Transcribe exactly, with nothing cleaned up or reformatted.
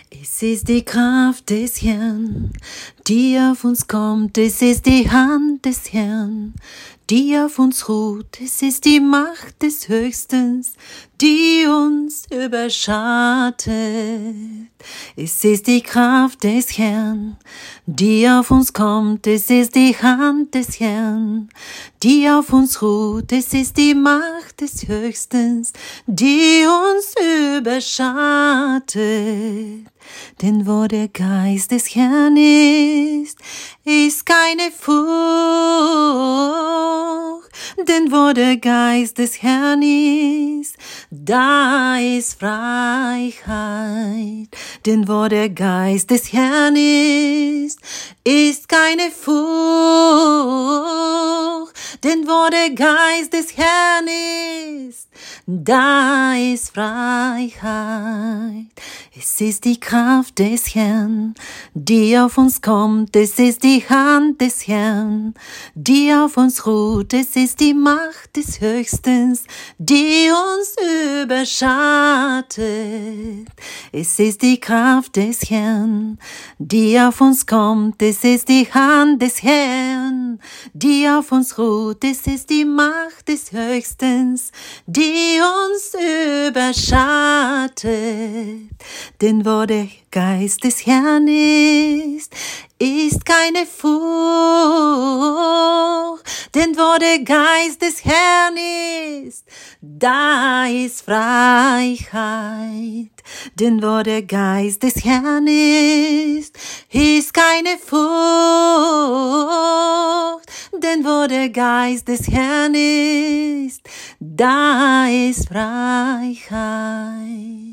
Es ist die Kraft des Herrn, die auf uns kommt. Es ist die Hand des Herrn, die auf uns ruht. Es ist die Macht des Höchsten, die uns überschattet. Es ist die Kraft des Herrn, die auf uns kommt. Es ist die Hand des Herrn, die auf uns ruht. Es ist die Macht des Höchsten, die uns überschattet. Denn wo der Geist des Herrn ist, ist keine Furcht. Denn wo der Geist des Herrn ist, da ist Freiheit. Denn wo der Geist des Herrn ist, ist keine Furcht. Denn wo der Geist des Herrn ist, da ist Freiheit. Es ist die Kraft des Herrn, die auf uns kommt. Es ist die Hand des Herrn, die auf uns ruht. Es ist die Macht des Höchsten, die uns überschattet. Es ist die Kraft des Herrn, die auf uns kommt. Es ist die Hand des Herrn, die auf uns ruht. Es ist die Macht des Höchsten, die uns überschattet. Denn wo der Geist des Herrn ist, ist keine Furcht. Denn wo der Geist des Herrn ist, da ist Freiheit. Denn wo der Geist des Herrn ist, ist keine Furcht. Denn wo der Geist des Herrn ist, da ist Freiheit.